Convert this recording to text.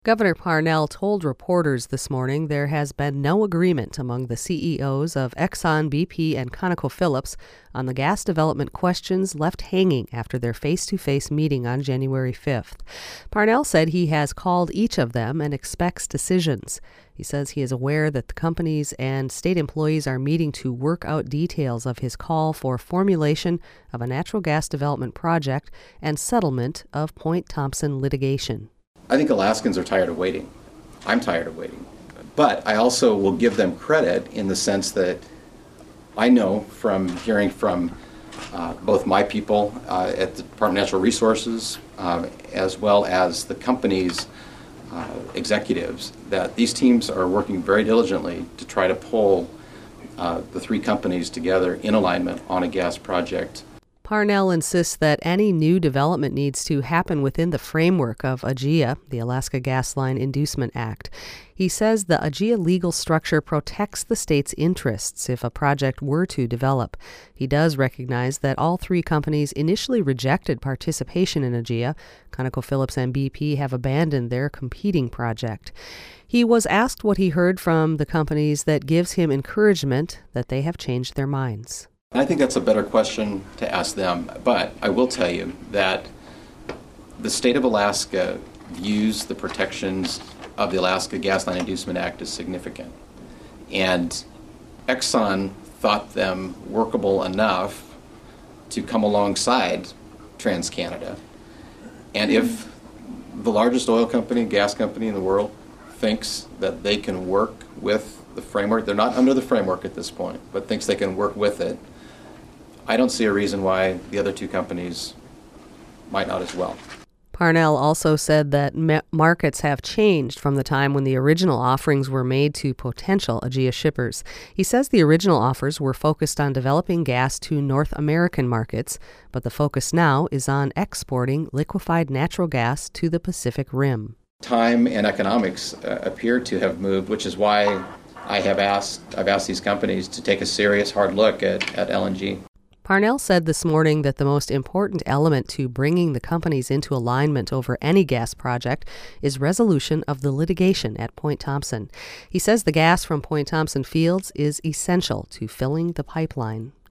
Governor Parnell told reporters this morning there has been no agreement among the CEOs of Exxon, BP, and ConocoPhillips on the gas development questions left hanging after their face-to-face meeting on January 5th. Parnell said he has called each of them and expects decisions. He says he is aware that the companies and state employees are meeting to work out details of his call for formulation of a natural gas development project and settlement of Point Thompson litigation. I think Alaskans are tired of waiting. I'm tired of waiting. But I also will give them credit in the sense that I know from hearing from both my people at the Department of Natural Resources as well as the company's executives that these teams are working very diligently to try to pull the three companies together in alignment on a gas project. Parnell insists that any new development needs to happen within the framework of AGIA, the Alaska Gas Line Inducement Act. He says the AGIA legal structure protects the state's interests if a project were to develop. He does recognize that all three companies initially rejected participation in AGIA. ConocoPhillips and BP have abandoned their competing project. He was asked what he heard from the companies that gives him encouragement that they have changed their minds. I think that's a better question to ask them, but I will tell you that the state of Alaska views the protections of the Alaska Gas Line Inducement Act as significant. And Exxon thought them workable enough to come alongside TransCanada. And if the largest oil company, gas company in the world thinks that they can work with the framework, they're not under the framework at this point, but thinks they can work with it, I don't see a reason why the other two companies might not as well. Parnell also said that markets have changed from the time when the original offerings were made to potential AGIA shippers. He says the original offers were focused on developing gas to North American markets, but the focus now is on exporting liquefied natural gas to the Pacific Rim. Time and economics appear to have moved, which is why I've asked these companies to take a serious, hard look at LNG. Parnell said this morning that the most important element to bringing the companies into alignment over any gas project is resolution of the litigation at Point Thompson. He says the gas from Point Thompson fields is essential to filling the pipeline.